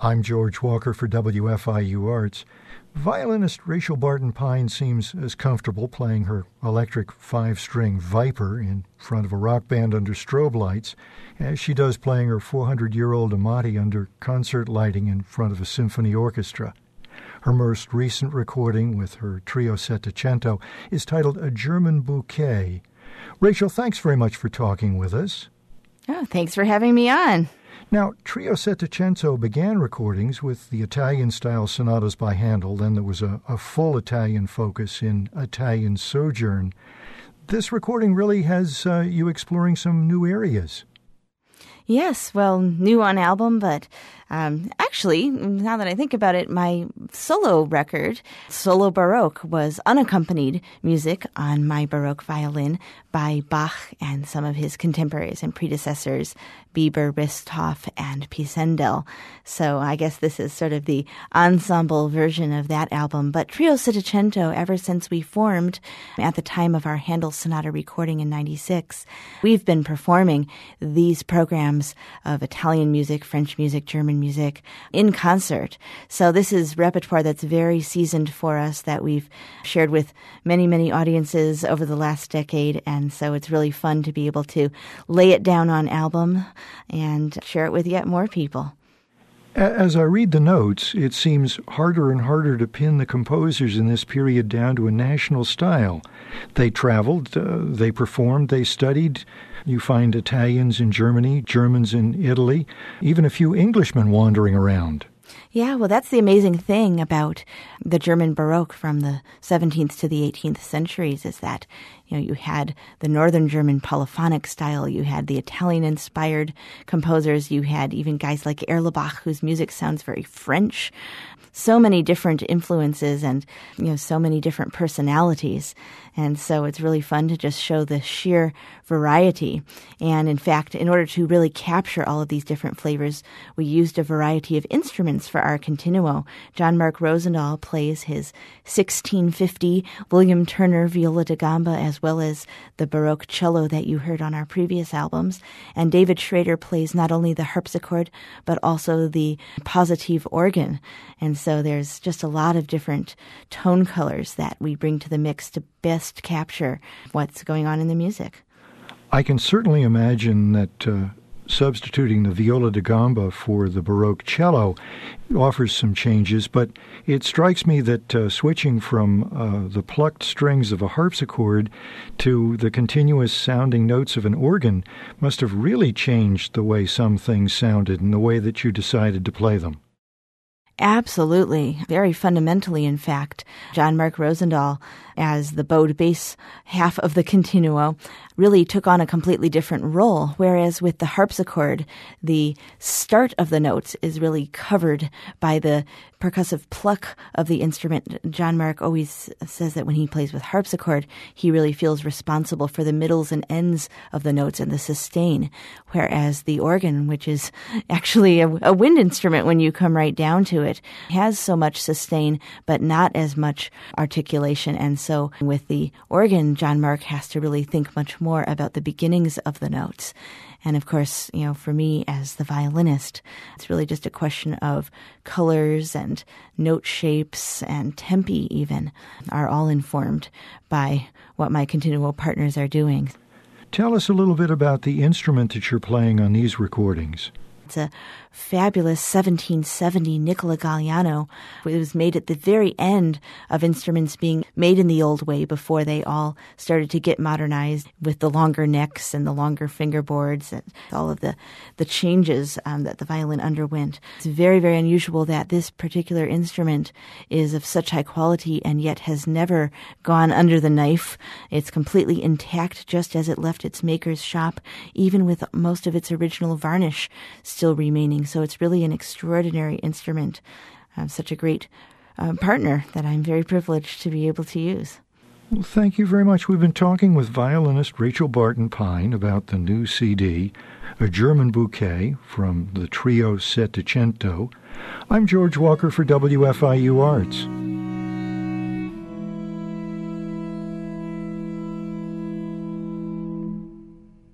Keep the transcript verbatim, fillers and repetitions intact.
I'm George Walker for W F I U Arts. Violinist Rachel Barton Pine seems as comfortable playing her electric five-string Viper in front of a rock band under strobe lights as she does playing her four hundred year old Amati under concert lighting in front of a symphony orchestra. Her most recent recording with her Trio Settecento is titled A German Bouquet. Rachel, thanks very much for talking with us. Oh, thanks for having me on. Now, Trio Settecento began recordings with the Italian-style sonatas by Handel. Then there was a, a full Italian focus in Italian Sojourn. This recording really has uh, you exploring some new areas. Yes, well, new on album, but um, actually, now that I think about it, my solo record, Solo Baroque, was unaccompanied music on my Baroque violin by Bach and some of his contemporaries and predecessors, Bieber, Risthoff, and Pisendel. So I guess this is sort of the ensemble version of that album. But Trio Settecento, ever since we formed at the time of our Handel Sonata recording in ninety-six, we've been performing these programs of Italian music, French music, German music in concert. So this is repertoire that's very seasoned for us that we've shared with many, many audiences over the last decade. And so it's really fun to be able to lay it down on album and share it with yet more people. As I read the notes, it seems harder and harder to pin the composers in this period down to a national style. They traveled, uh, they performed, they studied. You find Italians in Germany, Germans in Italy, even a few Englishmen wandering around. Yeah, well, that's the amazing thing about the German Baroque from the seventeenth to the eighteenth centuries is that, you know, you had the Northern German polyphonic style, you had the Italian-inspired composers, you had even guys like Erlebach, whose music sounds very French. So many different influences and, you know, so many different personalities. And so it's really fun to just show the sheer variety. And in fact, in order to really capture all of these different flavors, we used a variety of instruments for our continuo. John Mark Rosendahl plays his sixteen fifty William Turner viola da gamba as well as the Baroque cello that you heard on our previous albums. And David Schrader plays not only the harpsichord, but also the positive organ. And so there's just a lot of different tone colors that we bring to the mix to best capture what's going on in the music. I can certainly imagine that uh, substituting the viola da gamba for the Baroque cello offers some changes, but it strikes me that uh, switching from uh, the plucked strings of a harpsichord to the continuous sounding notes of an organ must have really changed the way some things sounded and the way that you decided to play them. Absolutely. Very fundamentally, in fact, John Mark Rosendahl, as the bowed bass half of the continuo, really took on a completely different role, whereas with the harpsichord, the start of the notes is really covered by the percussive pluck of the instrument. John Mark always says that when he plays with harpsichord, he really feels responsible for the middles and ends of the notes and the sustain, whereas the organ, which is actually a, a wind instrument when you come right down to it, has so much sustain, but not as much articulation. And so with the organ, John Mark has to really think much more about the beginnings of the notes. And of course, you know, for me as the violinist, it's really just a question of colors and note shapes and tempi even are all informed by what my continuo partners are doing. Tell us a little bit about the instrument that you're playing on these recordings. It's a fabulous seventeen seventy Nicola Galliano. It was made at the very end of instruments being made in the old way before they all started to get modernized with the longer necks and the longer fingerboards and all of the, the changes um, that the violin underwent. It's very, very unusual that this particular instrument is of such high quality and yet has never gone under the knife. It's completely intact just as it left its maker's shop, even with most of its original varnish still remaining. So it's really an extraordinary instrument. Uh, such a great uh, partner that I'm very privileged to be able to use. Well, thank you very much. We've been talking with violinist Rachel Barton Pine about the new C D, A German Bouquet, from the Trio Settecento. I'm George Walker for W F I U Arts.